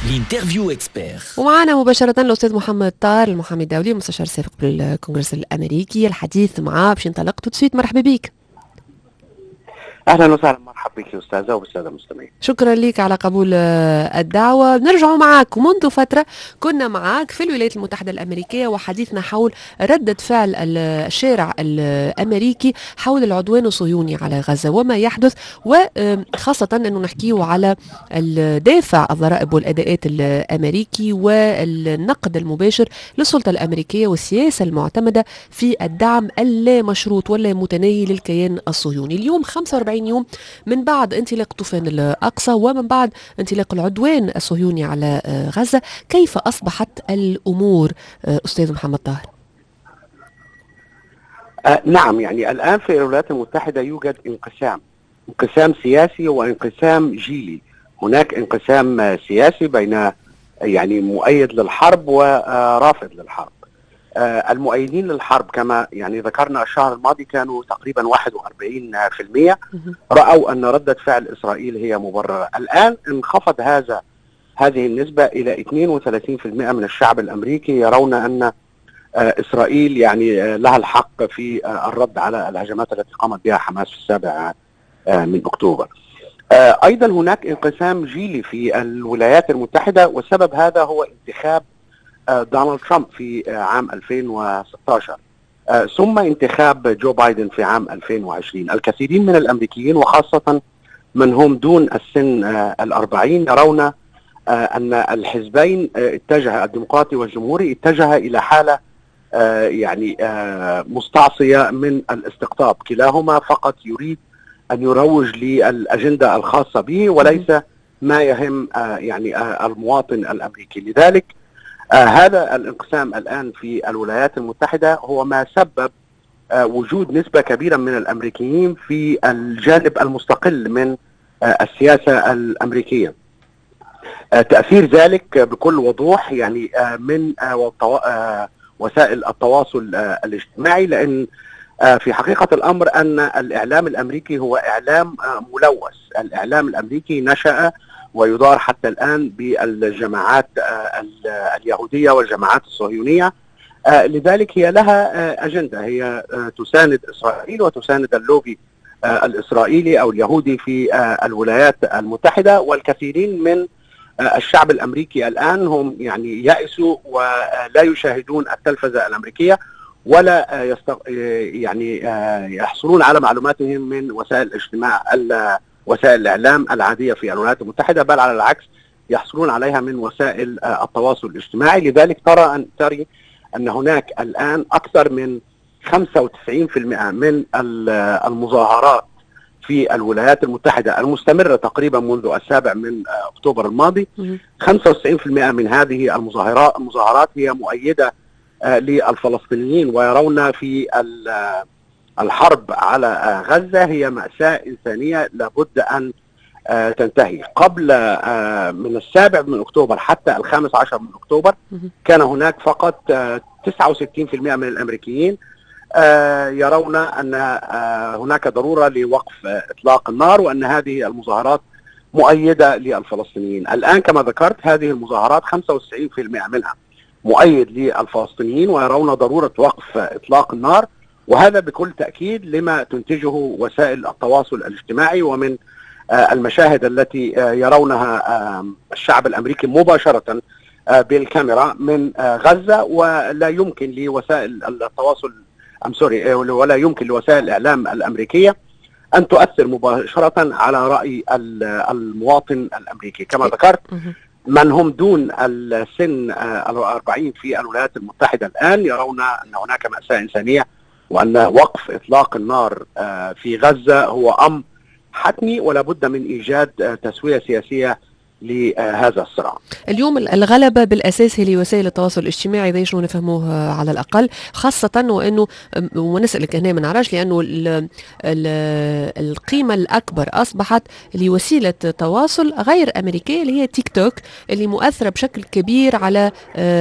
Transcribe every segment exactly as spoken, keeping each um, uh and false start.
الانترفيو اكسبير. ومعنا مباشرة الأستاذ محمد طاهر، المحامي الدولي ومستشار سابق بالكونغرس الأمريكي. الحديث معاه باش ينطلق تو سويت. مرحبا بك. اهلا وسهلا، مرحبا بك استاذه وبالساده المستمعين. شكرا لك على قبول الدعوه. نرجع معك، منذ فتره كنا معك في الولايات المتحده الامريكيه وحديثنا حول رده فعل الشارع الامريكي حول العدوان الصهيوني على غزه وما يحدث، وخاصه انه نحكيه على دافع الضرائب والاداءات الامريكي والنقد المباشر للسلطه الامريكيه والسياسه المعتمده في الدعم اللامشروط ولا متناهي للكيان الصهيوني. اليوم خمسة وأربعين يوم من بعد انطلاق طوفان الأقصى ومن بعد انطلاق العدوان الصهيوني على غزة، كيف أصبحت الأمور أستاذ محمد طاهر؟ آه نعم، يعني الآن في الولايات المتحدة يوجد انقسام انقسام سياسي وانقسام جيلي. هناك انقسام سياسي بين يعني مؤيد للحرب ورافض للحرب. آه المؤيدين للحرب كما يعني ذكرنا الشهر الماضي كانوا تقريبا واحد وأربعين بالمئة، رأوا أن ردة فعل إسرائيل هي مبررة. الآن انخفض هذا هذه النسبة إلى اثنين وثلاثين بالمئة من الشعب الأمريكي يرون أن آه إسرائيل يعني آه لها الحق في آه الرد على الهجمات التي قامت بها حماس في السابع آه من أكتوبر. آه أيضا هناك انقسام جيلي في الولايات المتحدة، والسبب هذا هو انتخاب دونالد ترامب في عام ألفين وستة عشر ثم انتخاب جو بايدن في عام ألفين وعشرين. الكثيرين من الأمريكيين وخاصة من هم دون السن الأربعين يرون أن الحزبين اتجه الديمقراطي والجمهوري اتجه إلى حالة يعني مستعصية من الاستقطاب. كلاهما فقط يريد أن يروج للأجندة الخاصة به وليس ما يهم يعني المواطن الأمريكي. لذلك آه هذا الانقسام الآن في الولايات المتحدة هو ما سبب آه وجود نسبة كبيرة من الأمريكيين في الجانب المستقل من آه السياسة الأمريكية. آه تأثير ذلك بكل وضوح يعني آه من آه آه وسائل التواصل آه الاجتماعي، لأن آه في حقيقة الأمر أن الإعلام الأمريكي هو إعلام آه ملوث. الإعلام الأمريكي نشأ ويدار حتى الآن بالجماعات اليهودية والجماعات الصهيونية، لذلك هي لها أجندة، هي تساند إسرائيل وتساند اللوبي الإسرائيلي أو اليهودي في الولايات المتحدة. والكثيرين من الشعب الأمريكي الآن هم يعني يأسوا ولا يشاهدون التلفزة الأمريكية ولا يستق... يعني يحصلون على معلوماتهم من وسائل الاجتماع وسائل الإعلام العادية في الولايات المتحدة، بل على العكس يحصلون عليها من وسائل التواصل الاجتماعي. لذلك ترى أن تري أن هناك الآن أكثر من خمسة وتسعين بالمئة من المظاهرات في الولايات المتحدة المستمرة تقريبا منذ السابع من أكتوبر الماضي. خمسة وتسعين بالمئة من هذه المظاهرات المظاهرات هي مؤيدة للفلسطينيين، ويرون في الحرب على غزة هي مأساة إنسانية لابد أن تنتهي. قبل من السابع من أكتوبر حتى الخامس عشر من أكتوبر كان هناك فقط تسعة وستين بالمئة من الأمريكيين يرون أن هناك ضرورة لوقف إطلاق النار وأن هذه المظاهرات مؤيدة للفلسطينيين. الآن كما ذكرت هذه المظاهرات خمسة وتسعين بالمئة منها مؤيد للفلسطينيين ويرون ضرورة وقف إطلاق النار، وهذا بكل تأكيد لما تنتجه وسائل التواصل الاجتماعي ومن المشاهد التي يرونها الشعب الأمريكي مباشرة بالكاميرا من غزة. ولا يمكن لوسائل التواصل أم سوري ولا يمكن لوسائل الإعلام الأمريكية أن تؤثر مباشرة على رأي المواطن الأمريكي. كما ذكرت من هم دون السن الأربعين في الولايات المتحدة الآن يرون أن هناك مأساة إنسانية وأن وقف إطلاق النار في غزة هو أمر حتمي ولا بد من إيجاد تسوية سياسية لهذا الصراع. اليوم الغلبة بالأساس هي لوسائل التواصل الاجتماعي، ذي شنو نفهموه على الأقل، خاصة وأنه ونسألك هنا ما نعرفش لأنه ال ال القيمة الأكبر أصبحت لوسيلة تواصل غير أمريكية اللي هي تيك توك، اللي مؤثرة بشكل كبير على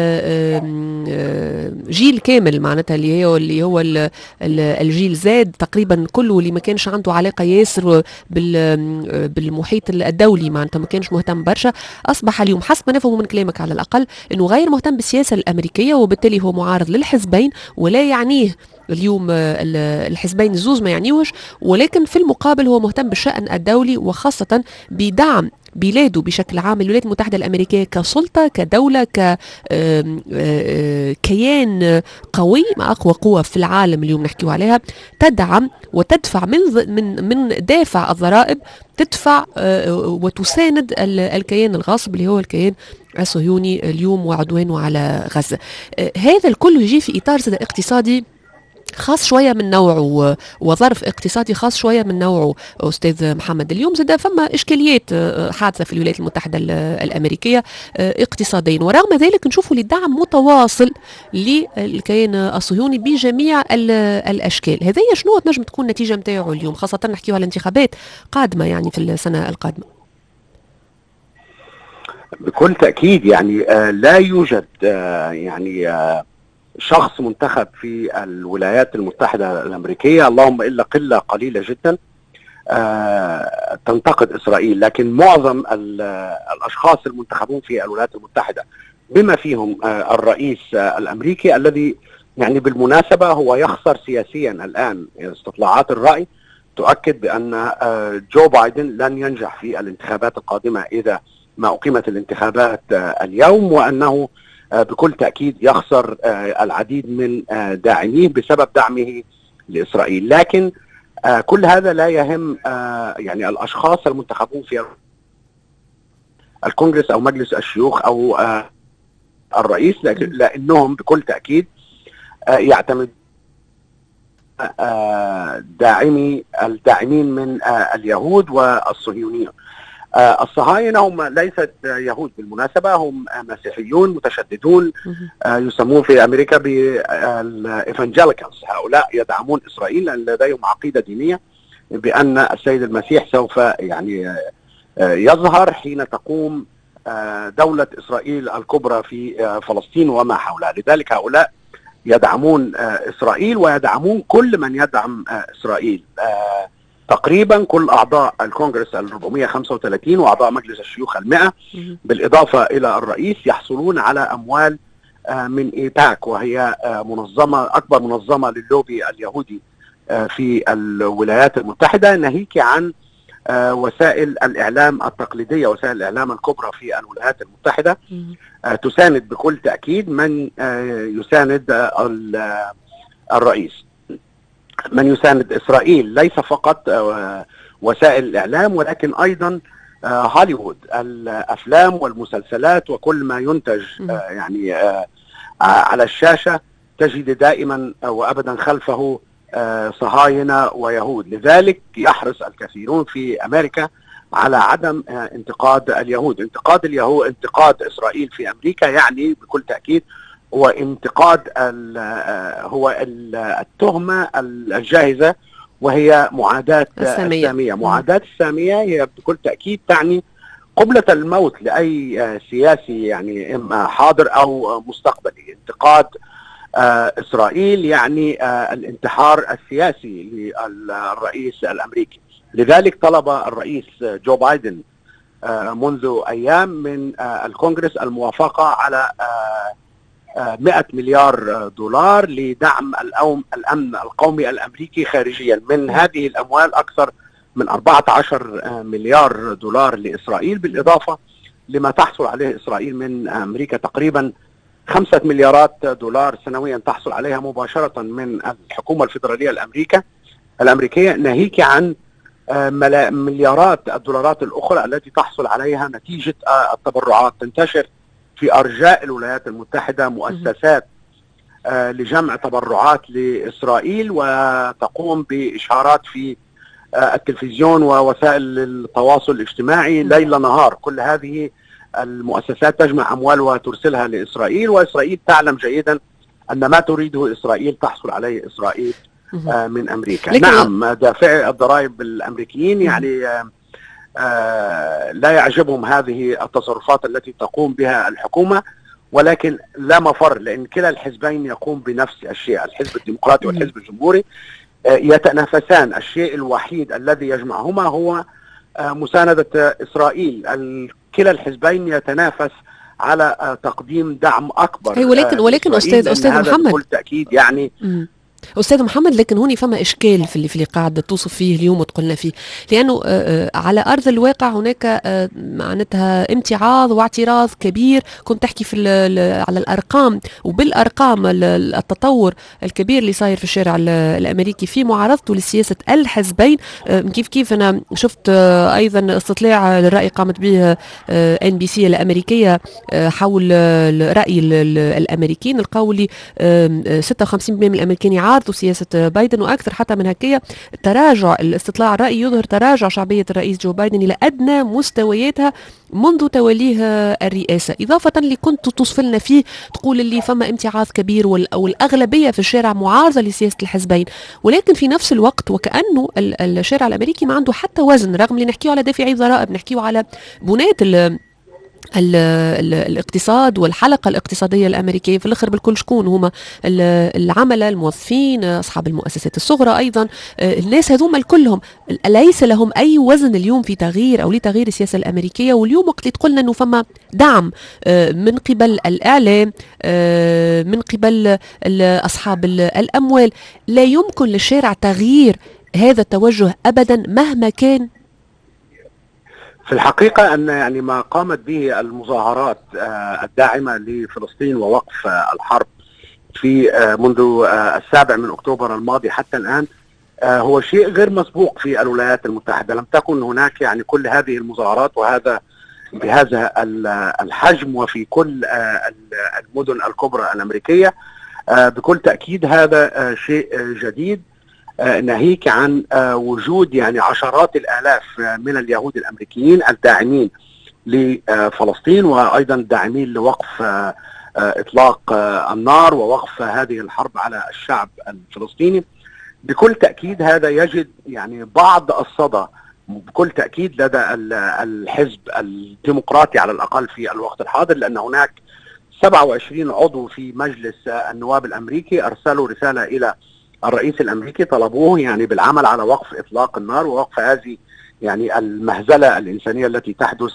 جيل كامل معناتها اللي هو اللي هو الجيل زاد تقريبا كله، اللي ما كانش عنده علاقة ياسر بالمحيط الدولي، معناتها ما كانش مهتم برشا. أصبح اليوم حسب ما نفهمه من كلامك على الأقل أنه غير مهتم بالسياسة الأمريكية، وبالتالي هو معارض للحزبين ولا يعنيه اليوم الحزبين الزوز ما يعنيوش، ولكن في المقابل هو مهتم بالشأن الدولي وخاصة بدعم بلاده بشكل عام، الولايات المتحدة الأمريكية كسلطة كدولة ككيان قوي، ما أقوى قوة في العالم اليوم نحكيو عليها، تدعم وتدفع من من من دافع الضرائب، تدفع وتساند الكيان الغاصب اللي هو الكيان الصهيوني اليوم وعدوانه على غزة. هذا الكل يجي في إطار اقتصادي خاص شوية من نوعه وظرف اقتصادي خاص شوية من نوعه. أستاذ محمد، اليوم زاد فما إشكاليات حادثة في الولايات المتحدة الأمريكية اقتصاديا، ورغم ذلك نشوفوا للدعم متواصل للكيان الصهيوني بجميع الأشكال. هذه شنو تنجم تكون نتيجة متاعه اليوم، خاصة نحكيو على انتخابات قادمة يعني في السنة القادمة؟ بكل تأكيد يعني آه لا يوجد آه يعني آه شخص منتخب في الولايات المتحدة الأمريكية، اللهم إلا قلة قليلة جدا، آه تنتقد إسرائيل، لكن معظم الأشخاص المنتخبون في الولايات المتحدة بما فيهم آه الرئيس آه الأمريكي الذي يعني بالمناسبة هو يخسر سياسيا الآن. استطلاعات الرأي تؤكد بأن آه جو بايدن لن ينجح في الانتخابات القادمة إذا ما أقيمت الانتخابات آه اليوم، وأنه بكل تأكيد يخسر العديد من داعميه بسبب دعمه لإسرائيل. لكن كل هذا لا يهم يعني الأشخاص المنتخبون في الكونغرس أو مجلس الشيوخ أو الرئيس، لأنهم بكل تأكيد يعتمد داعمي الداعمين من اليهود والصهيونيين. آه الصهاينة هم ليست يهود بالمناسبة، هم مسيحيون متشددون، آه يسمون في أمريكا بالإيفانجيليكالز. هؤلاء يدعمون إسرائيل لأن لديهم عقيدة دينية بأن السيد المسيح سوف يعني آه يظهر حين تقوم آه دولة إسرائيل الكبرى في آه فلسطين وما حولها. لذلك هؤلاء يدعمون آه إسرائيل ويدعمون كل من يدعم آه إسرائيل. آه تقريبا كل أعضاء الكونغرس الأربعمائة وخمسة وثلاثين وأعضاء مجلس الشيوخ المئة بالإضافة إلى الرئيس يحصلون على أموال من إيباك، وهي منظمة أكبر منظمة للوبي اليهودي في الولايات المتحدة، ناهيك عن وسائل الإعلام التقليدية، وسائل الإعلام الكبرى في الولايات المتحدة تساند بكل تأكيد من يساند الرئيس. من يساند إسرائيل ليس فقط وسائل الإعلام ولكن أيضا هوليوود، الأفلام والمسلسلات وكل ما ينتج يعني على الشاشة تجد دائما وأبدا خلفه صهاينة ويهود. لذلك يحرص الكثيرون في أمريكا على عدم انتقاد اليهود. انتقاد اليهود انتقاد إسرائيل في أمريكا يعني بكل تأكيد هو انتقاد ال هو ال التهمة الجاهزة، وهي معاداة السامية. السامية معاداة السامية هي بكل تأكيد تعني قبلة الموت لأي سياسي يعني إما حاضر أو مستقبلي. انتقاد إسرائيل يعني الانتحار السياسي للرئيس الأمريكي. لذلك طلب الرئيس جو بايدن منذ أيام من الكونغرس الموافقة على مئة مليار دولار لدعم الأمن القومي الأمريكي خارجيا. من هذه الأموال أكثر من أربعة عشر مليار دولار لإسرائيل، بالإضافة لما تحصل عليه إسرائيل من أمريكا تقريبا خمسة مليارات دولار سنويا تحصل عليها مباشرة من الحكومة الفيدرالية الأمريكا الأمريكية، ناهيك عن مليارات الدولارات الأخرى التي تحصل عليها نتيجة التبرعات. تنتشر في أرجاء الولايات المتحدة مؤسسات آه لجمع تبرعات لإسرائيل، وتقوم بإشعارات في آه التلفزيون ووسائل التواصل الاجتماعي ليل نهار. كل هذه المؤسسات تجمع أموال وترسلها لإسرائيل، وإسرائيل تعلم جيدا أن ما تريده إسرائيل تحصل عليه إسرائيل آه من أمريكا. نعم، دافعي الضرائب الأمريكيين يعني آه آه لا يعجبهم هذه التصرفات التي تقوم بها الحكومة، ولكن لا مفر، لأن كلا الحزبين يقوم بنفس الشيء. الحزب الديمقراطي والحزب الجمهوري آه يتنافسان. الشيء الوحيد الذي يجمعهما هو آه مساندة إسرائيل. كلا الحزبين يتنافس على تقديم دعم اكبر. أي ولكن ولكن استاذ استاذ محمد بكل تاكيد يعني مم. أستاذ محمد، لكن هوني فما إشكال في اللي في اللي قاعدة توصف فيه اليوم وتقولنا فيه، لأنه على أرض الواقع هناك معناتها امتعاض واعتراض كبير. كنت تحكي في على الأرقام، وبالأرقام التطور الكبير اللي صاير في الشارع الأمريكي في معارضته لسياسة الحزبين. كيف كيف أنا شفت أيضا استطلاع للرأي قامت به إن بي سي الأمريكية حول رأي الأمريكيين القولي ستة وخمسين بالمئة من الأمريكيين عارضوا سياسة بايدن، وأكثر حتى من هكايا تراجع الاستطلاع الرأي يظهر تراجع شعبية الرئيس جو بايدن إلى أدنى مستوياتها منذ توليه الرئاسة. إضافة اللي كنت توصف لنا فيه تقول اللي فما امتعاض كبير والأغلبية في الشارع معارضة لسياسة الحزبين، ولكن في نفس الوقت وكأنه الشارع الأمريكي ما عنده حتى وزن، رغم اللي نحكيه على دافعي ضرائب، نحكيه على بناة ال ال ال الاقتصاد والحلقة الاقتصادية الأمريكية. في الآخر بالكل شكون هما العملة، الموظفين، أصحاب المؤسسات الصغرى، أيضا الناس هذوما كلهم ليس لهم أي وزن اليوم في تغيير أو لتغيير السياسة الأمريكية. واليوم وقت اللي تقولنا أنه فما دعم من قبل الإعلام، من قبل أصحاب الأموال، لا يمكن للشارع تغيير هذا التوجه أبدا مهما كان. في الحقيقة أن يعني ما قامت به المظاهرات الداعمة لفلسطين ووقف الحرب في منذ السابع من أكتوبر الماضي حتى الآن هو شيء غير مسبوق في الولايات المتحدة. لم تكن هناك يعني كل هذه المظاهرات وهذا بهذا الحجم وفي كل المدن الكبرى الأمريكية. بكل تأكيد هذا شيء جديد، ناهيك عن وجود يعني عشرات الآلاف من اليهود الأمريكيين الداعمين لفلسطين وأيضا الداعمين لوقف إطلاق النار ووقف هذه الحرب على الشعب الفلسطيني. بكل تأكيد هذا يجد يعني بعض الصدى بكل تأكيد لدى الحزب الديمقراطي على الأقل في الوقت الحاضر، لأن هناك سبعة وعشرين عضو في مجلس النواب الأمريكي أرسلوا رسالة إلى الرئيس الأمريكي طلبوه يعني بالعمل على وقف إطلاق النار ووقف هذه يعني المهزلة الإنسانية التي تحدث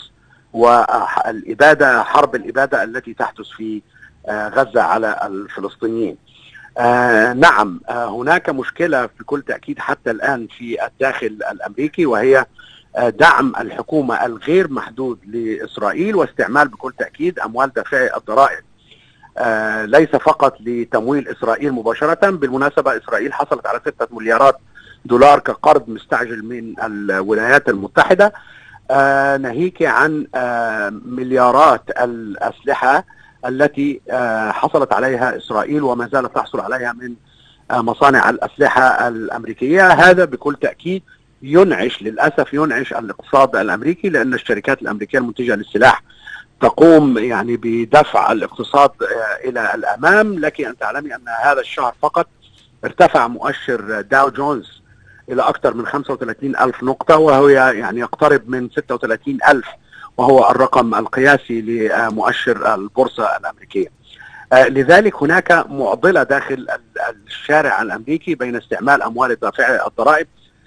والإبادة، حرب الإبادة التي تحدث في غزة على الفلسطينيين. آه نعم آه هناك مشكلة بكل تأكيد حتى الآن في الداخل الأمريكي، وهي آه دعم الحكومة الغير محدود لإسرائيل واستعمال بكل تأكيد أموال دافعي الضرائب آه ليس فقط لتمويل إسرائيل مباشرة. بالمناسبة إسرائيل حصلت على ستة مليارات دولار كقرض مستعجل من الولايات المتحدة، آه ناهيك عن آه مليارات الأسلحة التي آه حصلت عليها إسرائيل وما زالت تحصل عليها من آه مصانع الأسلحة الأمريكية. هذا بكل تأكيد ينعش للأسف ينعش الاقتصاد الأمريكي، لأن الشركات الأمريكية المنتجة للسلاح تقوم يعني بدفع الاقتصاد إلى الأمام. لك أن تعلمي أن هذا الشهر فقط ارتفع مؤشر داو جونز إلى أكثر من خمسة وثلاثين ألف نقطة، وهو يعني يقترب من ستة وثلاثين ألف، وهو الرقم القياسي لمؤشر البورصة الأمريكية. لذلك هناك معضلة داخل الشارع الأمريكي بين استعمال أموال دافعي الضرائب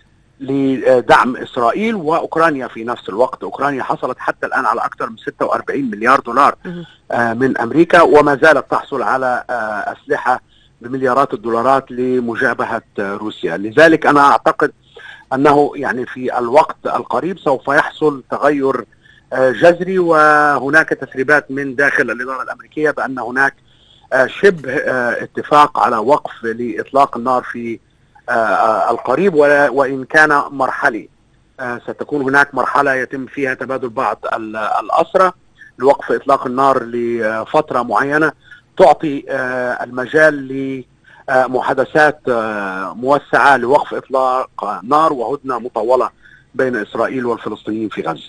لدعم إسرائيل وأوكرانيا. في نفس الوقت أوكرانيا حصلت حتى الآن على أكثر من ستة وأربعين مليار دولار من أمريكا، وما زالت تحصل على أسلحة بمليارات الدولارات لمجابهة روسيا. لذلك أنا أعتقد أنه يعني في الوقت القريب سوف يحصل تغير جذري، وهناك تسريبات من داخل الإدارة الأمريكية بأن هناك شبه اتفاق على وقف لإطلاق النار في القريب، وإن كان مرحلي. ستكون هناك مرحلة يتم فيها تبادل بعض الأسرى لوقف إطلاق النار لفترة معينة تعطي المجال لمحادثات موسعة لوقف إطلاق نار وهدنة مطولة بين إسرائيل والفلسطينيين في غزة.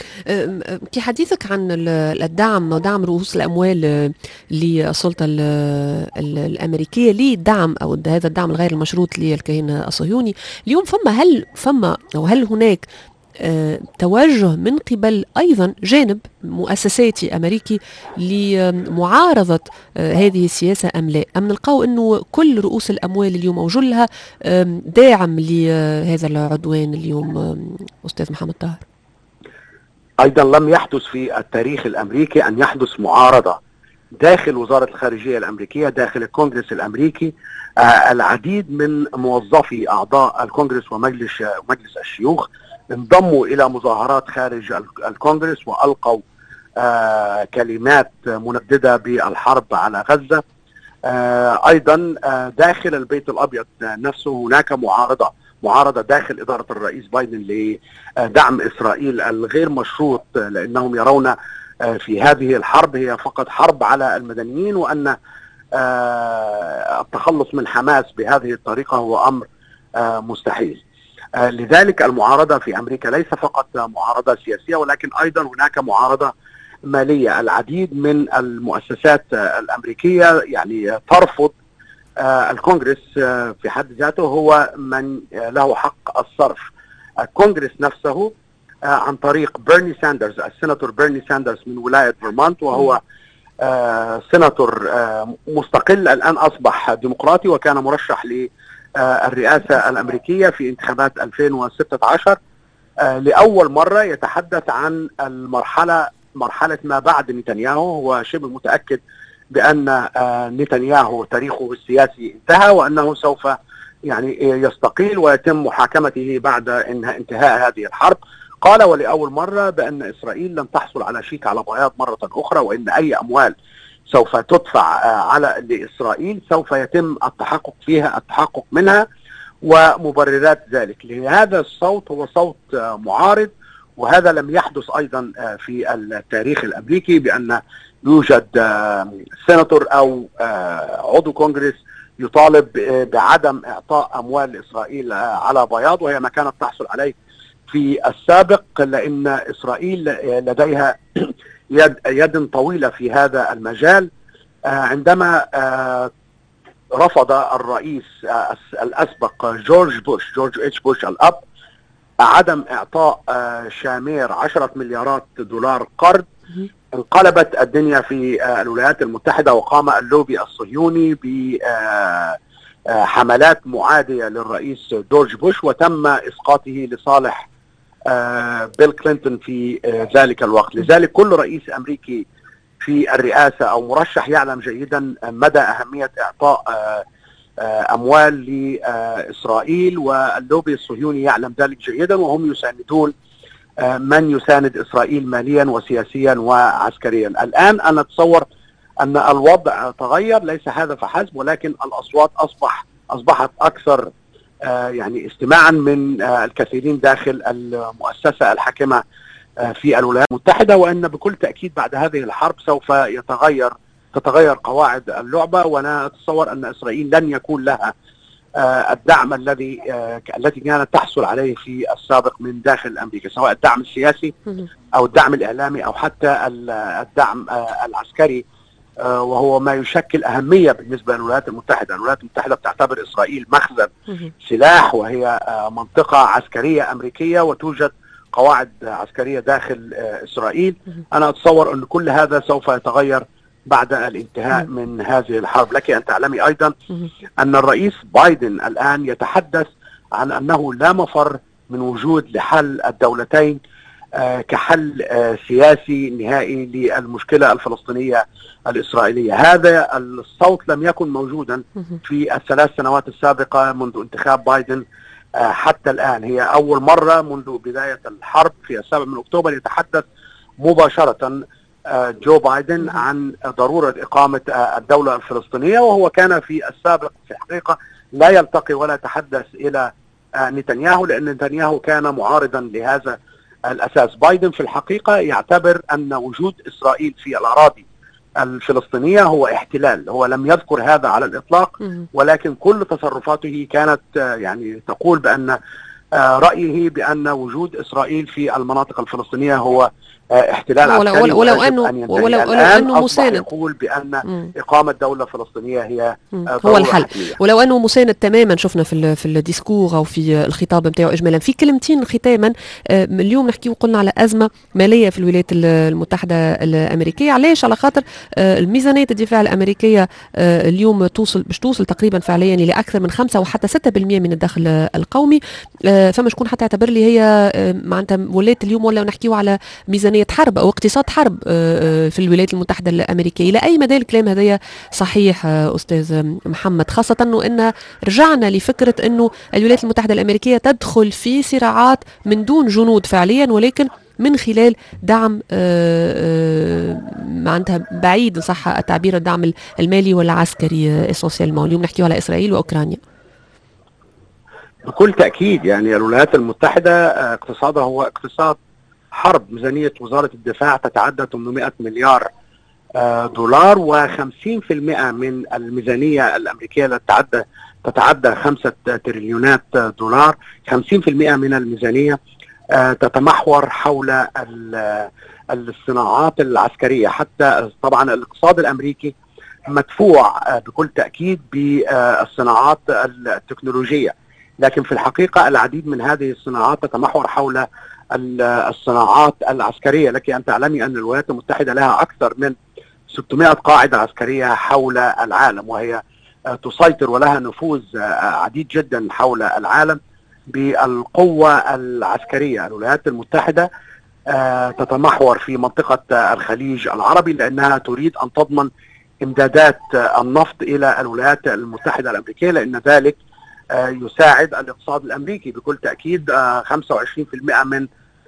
كي حديثك عن الدعم ودعم رؤوس الأموال للسلطة الأمريكية لدعم أو هذا الدعم الغير المشروط للكيان الصهيوني، اليوم فما هل فما أو هل هناك أه توجه من قبل أيضا جانب مؤسساتي أمريكي لمعارضة أه هذه السياسة أم لا؟ أم نلقاو أنه كل رؤوس الأموال اليوم أو جلها داعم لهذا العدوان اليوم أستاذ محمد طاهر؟ أيضا لم يحدث في التاريخ الأمريكي أن يحدث معارضة داخل وزارة الخارجية الأمريكية، داخل الكونغرس الأمريكي. آه العديد من موظفي أعضاء الكونغرس ومجلس مجلس الشيوخ انضموا إلى مظاهرات خارج الكونغرس وألقوا آه كلمات منددة بالحرب على غزة. آه أيضا آه داخل البيت الأبيض نفسه هناك معارضة معارضة داخل إدارة الرئيس بايدن لدعم إسرائيل الغير مشروط، لأنهم يرون في هذه الحرب هي فقط حرب على المدنيين، وأن التخلص من حماس بهذه الطريقة هو أمر مستحيل. لذلك المعارضة في أمريكا ليس فقط معارضة سياسية، ولكن أيضا هناك معارضة مالية. العديد من المؤسسات الأمريكية يعني ترفض الكونغرس في حد ذاته، هو من له حق الصرف. الكونغرس نفسه عن طريق بيرني ساندرز، السيناتور بيرني ساندرز من ولاية فيرمونت، وهو سيناتور مستقل الآن أصبح ديمقراطي، وكان مرشح للرئاسة الأمريكية في انتخابات ألفين وستة عشر. لأول مرة يتحدث عن المرحلة مرحلة ما بعد نتنياهو. هو شبه متأكد بأن نتنياهو تاريخه السياسي انتهى، وأنه سوف يعني يستقيل ويتم محاكمته بعد انتهاء هذه الحرب. قال ولأول مرة بأن إسرائيل لن تحصل على شيك على بياض مرة أخرى، وإن أي أموال سوف تدفع على لإسرائيل سوف يتم التحقق فيها التحقق منها ومبررات ذلك. لهذا الصوت هو صوت معارض، وهذا لم يحدث أيضا في التاريخ الأمريكي بأن يوجد سيناتور أو عضو كونغرس يطالب بعدم إعطاء أموال لإسرائيل على بياض، وهي ما كانت تحصل عليه في السابق، لأن إسرائيل لديها يد, يد طويلة في هذا المجال. عندما رفض الرئيس الأسبق جورج بوش جورج اتش بوش الأب عدم إعطاء شامير عشرة مليارات دولار قرض، انقلبت الدنيا في الولايات المتحدة، وقام اللوبي الصهيوني بحملات معادية للرئيس جورج بوش، وتم إسقاطه لصالح بيل كلينتون في ذلك الوقت. لذلك كل رئيس أمريكي في الرئاسة أو مرشح يعلم جيدا مدى أهمية إعطاء أموال لإسرائيل، واللوبي الصهيوني يعلم ذلك جيدا، وهم يساندون من يساند إسرائيل ماليا وسياسيا وعسكريا. الآن أنا أتصور أن الوضع تغير، ليس هذا فحسب، ولكن الأصوات أصبح أصبحت أكثر يعني استماعا من الكثيرين داخل المؤسسة الحاكمة في الولايات المتحدة، وأن بكل تأكيد بعد هذه الحرب سوف يتغير تتغير قواعد اللعبة، وأنا أتصور أن إسرائيل لن يكون لها الدعم الذي التي كانت تحصل عليه في السابق من داخل أمريكا، سواء الدعم السياسي أو الدعم الإعلامي أو حتى الدعم العسكري، وهو ما يشكل أهمية بالنسبة للولايات المتحدة. الولايات المتحدة بتعتبر إسرائيل مخزن سلاح، وهي منطقة عسكرية أمريكية، وتوجد قواعد عسكرية داخل إسرائيل. أنا أتصور أن كل هذا سوف يتغير بعد الانتهاء من هذه الحرب. لك أن تعلمي أيضا أن الرئيس بايدن الآن يتحدث عن أنه لا مفر من وجود لحل الدولتين كحل سياسي نهائي للمشكلة الفلسطينية الإسرائيلية. هذا الصوت لم يكن موجودا في الثلاث سنوات السابقة منذ انتخاب بايدن حتى الآن. هي أول مرة منذ بداية الحرب في السابع من أكتوبر يتحدث مباشرة جو بايدن عن ضرورة إقامة الدولة الفلسطينية، وهو كان في السابق في الحقيقة لا يلتقي ولا يتحدث إلى نتنياهو، لأن نتنياهو كان معارضا لهذا الأساس. بايدن في الحقيقة يعتبر أن وجود إسرائيل في الأراضي الفلسطينية هو احتلال. هو لم يذكر هذا على الإطلاق، ولكن كل تصرفاته كانت يعني تقول بأن رأيه بأن وجود إسرائيل في المناطق الفلسطينية هو احتلال ولو, عسكري ولو, ولو انه أن ولو, ولو الآن انه مساند يقول بأن مم. إقامة دولة فلسطينية هي هو الحل حتمية. ولو انه مساند تماما شفنا في في الديسكور او في الخطاب نتاعو اجمالا. في كلمتين ختاما، اليوم نحكي وقلنا على ازمه ماليه في الولايات المتحده الامريكيه. علاش؟ على خاطر الميزانيه الدفاع الامريكيه اليوم توصل باش توصل تقريبا فعليا لاكثر من خمسة وحتى ستة بالمئة من الدخل القومي. فما شكون حتى يعتبر لي هي معناتها ولات اليوم ولا نحكيو على ميزانيه حرب او اقتصاد حرب في الولايات المتحده الامريكيه. الى اي مدى الكلام هذا صحيح استاذ محمد، خاصه انه ان رجعنا لفكره انه الولايات المتحده الامريكيه تدخل في صراعات من دون جنود فعليا، ولكن من خلال دعم معناتها بعيد صح التعبير الدعم المالي والعسكري اسونسيالمون. اليوم نحكيو على اسرائيل واوكرانيا. بكل تاكيد يعني الولايات المتحده اقتصادها هو اقتصاد حرب. ميزانيه وزاره الدفاع تتعدى ثمانمئة مليار دولار، وخمسين بالمئة من الميزانيه الامريكيه تتعدى تتعدى خمسة تريليونات دولار. خمسين بالمئة من الميزانيه تتمحور حول الصناعات العسكريه. حتى طبعا الاقتصاد الامريكي مدفوع بكل تاكيد بالصناعات التكنولوجيه، لكن في الحقيقه العديد من هذه الصناعات تتمحور حول الصناعات العسكريه. لك ان تعلمي ان الولايات المتحده لها اكثر من ستمئة قاعده عسكريه حول العالم، وهي تسيطر ولها نفوذ عديد جدا حول العالم بالقوه العسكريه. الولايات المتحده تتمحور في منطقه الخليج العربي لانها تريد ان تضمن امدادات النفط الى الولايات المتحده الامريكيه، لان ذلك يساعد الاقتصاد الامريكي. بكل تاكيد خمسة وعشرين بالمئة من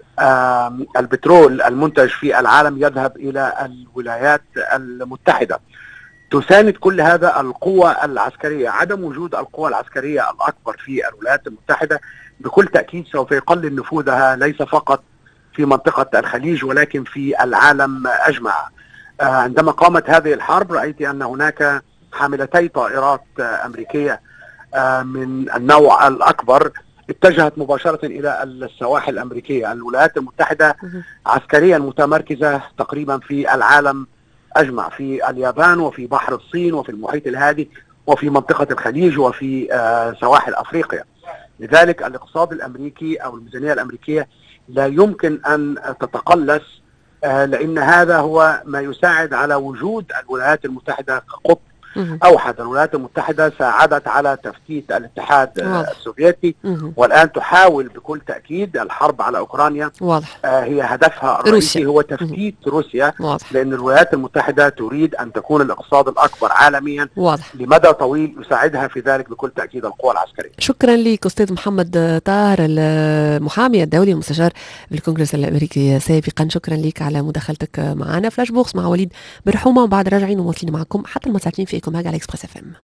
البترول المنتج في العالم يذهب الى الولايات المتحده. تساند كل هذا القوة العسكرية. عدم وجود القوة العسكرية الأكبر في الولايات المتحدة بكل تأكيد سوف يقلل نفوذها ليس فقط في منطقة الخليج ولكن في العالم أجمع. عندما قامت هذه الحرب رأيت أن هناك حاملتي طائرات أمريكية من النوع الأكبر اتجهت مباشرة إلى السواحل الأمريكية. الولايات المتحدة عسكريا متمركزة تقريبا في العالم أجمع، في اليابان وفي بحر الصين وفي المحيط الهادي وفي منطقة الخليج وفي سواحل أفريقيا. لذلك الاقتصاد الأمريكي أو الميزانية الأمريكية لا يمكن أن تتقلص، لأن هذا هو ما يساعد على وجود الولايات المتحدة كقطب أوحد. الولايات المتحدة ساعدت على تفتيت الاتحاد السوفيتي، والآن تحاول بكل تأكيد. الحرب على أوكرانيا واضح. هي هدفها الرئيسي هو تفتيت روسيا، واضح. لأن الولايات المتحدة تريد أن تكون الاقتصاد الأكبر عالميا واضح. لمدى طويل يساعدها في ذلك بكل تأكيد القوى العسكرية. شكرا لك أستاذ محمد طاهر المحامي الدولي المستشار بالكونغرس الأمريكي سابقا. شكرا لك على مداخلتك معنا. فلاش بوكس مع وليد برحومة، وبعد راجعين ومواصلين معكم حتى المساعدين فيكم هاجي على إكسبريس اف ام.